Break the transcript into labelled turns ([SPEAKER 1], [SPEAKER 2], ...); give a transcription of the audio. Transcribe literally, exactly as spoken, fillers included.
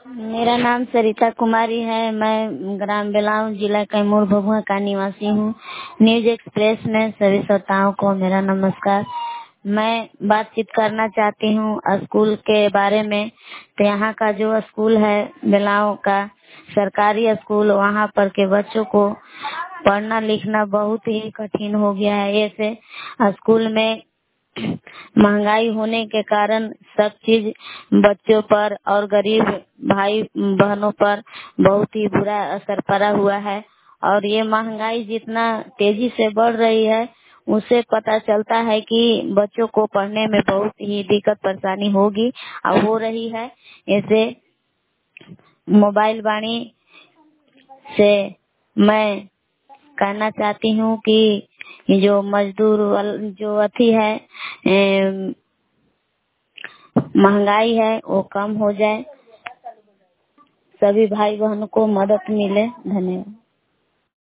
[SPEAKER 1] मेरा नाम सरिता कुमारी है। मैं ग्राम बेलाव जिला कैमूर भभुआ का निवासी हूँ। न्यूज एक्सप्रेस में सभी श्रोताओं को मेरा नमस्कार। मैं बातचीत करना चाहती हूँ स्कूल के बारे में। तो यहाँ का जो स्कूल है बेलाव का सरकारी स्कूल, वहाँ पर के बच्चों को पढ़ना लिखना बहुत ही कठिन हो गया है। ऐसे स्कूल में महंगाई होने के कारण सब चीज बच्चों पर और गरीब भाई बहनों पर बहुत ही बुरा असर पड़ा हुआ है। और ये महंगाई जितना तेजी से बढ़ रही है, उससे पता चलता है कि बच्चों को पढ़ने में बहुत ही दिक्कत परेशानी होगी और हो रही है। ऐसे मोबाइल वाणी से मैं कहना चाहती हूँ कि जो मजदूर जो अथी है महंगाई है वो कम हो जाए, सभी भाई बहनों को मदद मिले। धन्यवाद।